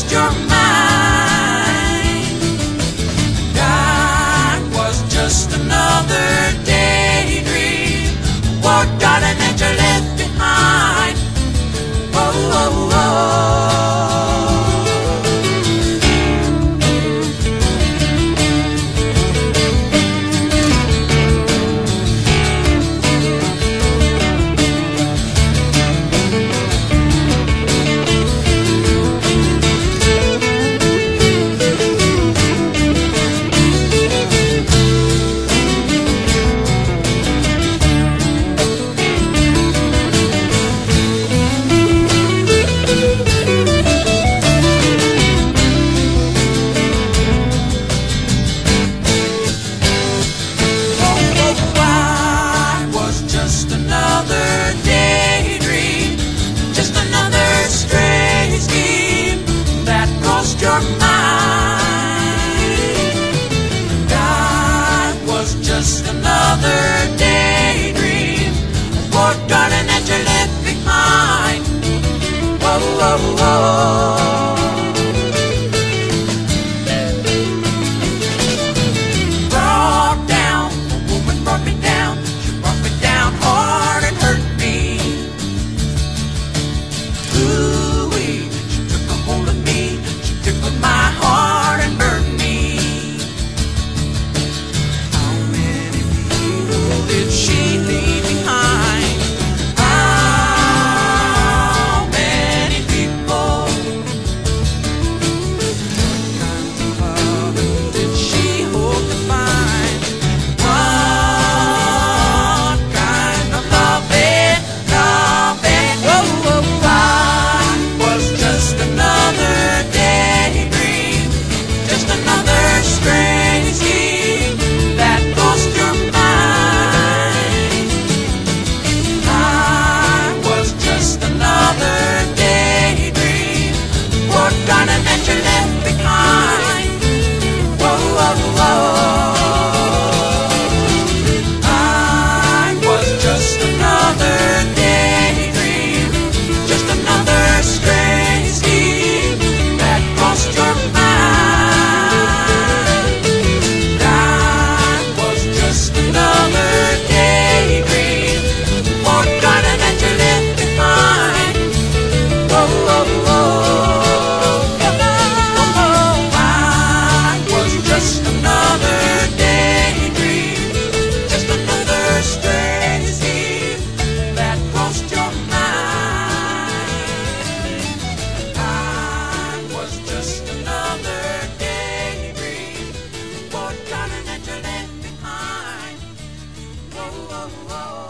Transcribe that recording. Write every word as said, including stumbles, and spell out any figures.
crossed your mind. That was just another daydream. What, darling, that you left behind. Oh, oh, oh. Your mind. That was just another daydream. Poor darling that you left behind. Whoa, whoa, whoa. Brought down, a woman brought me down. She brought me down hard and hurt me. Ooh-wee, she took a hold of me. Tickled my heart and burned me. How many people did she leave behind? How many people? What kind of love did she hope to find? What kind of loving, loving? Whoa, whoa, I was just another day. Just another strange scheme that lost your mind. I was just another daydream. What darling that you left behind. Whoa, whoa, whoa. I was just another daydream. Just another strange scheme that lost your mind. Whoa, whoa, whoa.